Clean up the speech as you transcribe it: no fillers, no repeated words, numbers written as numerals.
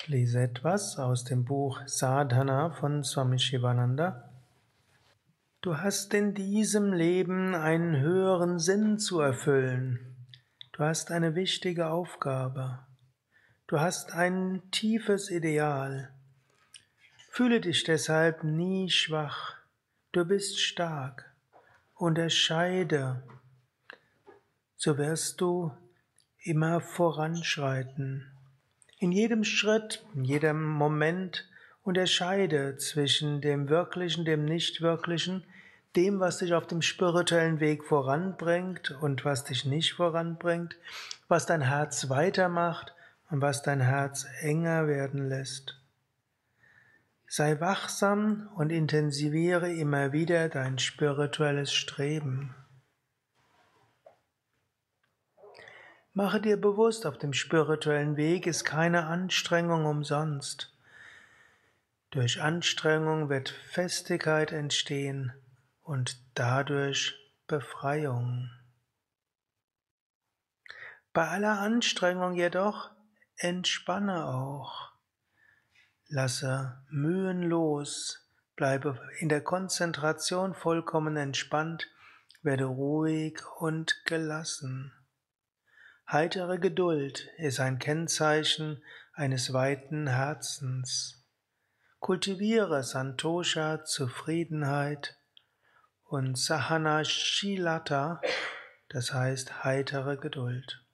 Ich lese etwas aus dem Buch Sadhana von Swami Shivananda. Du hast in diesem Leben einen höheren Sinn zu erfüllen. Du hast eine wichtige Aufgabe. Du hast ein tiefes Ideal. Fühle dich deshalb nie schwach. Du bist stark. Unterscheide, so wirst du immer voranschreiten. In jedem Schritt, in jedem Moment unterscheide zwischen dem Wirklichen, dem Nichtwirklichen, dem, was dich auf dem spirituellen Weg voranbringt und was dich nicht voranbringt, was dein Herz weitermacht und was dein Herz enger werden lässt. Sei wachsam und intensiviere immer wieder dein spirituelles Streben. Mache dir bewusst, auf dem spirituellen Weg ist keine Anstrengung umsonst. Durch Anstrengung wird Festigkeit entstehen und dadurch Befreiung. Bei aller Anstrengung jedoch entspanne auch. Lasse Mühen los, bleibe in der Konzentration vollkommen entspannt, werde ruhig und gelassen. Heitere Geduld ist ein Kennzeichen eines weiten Herzens. Kultiviere Santosha, Zufriedenheit und Sahana Shilata, das heißt heitere Geduld.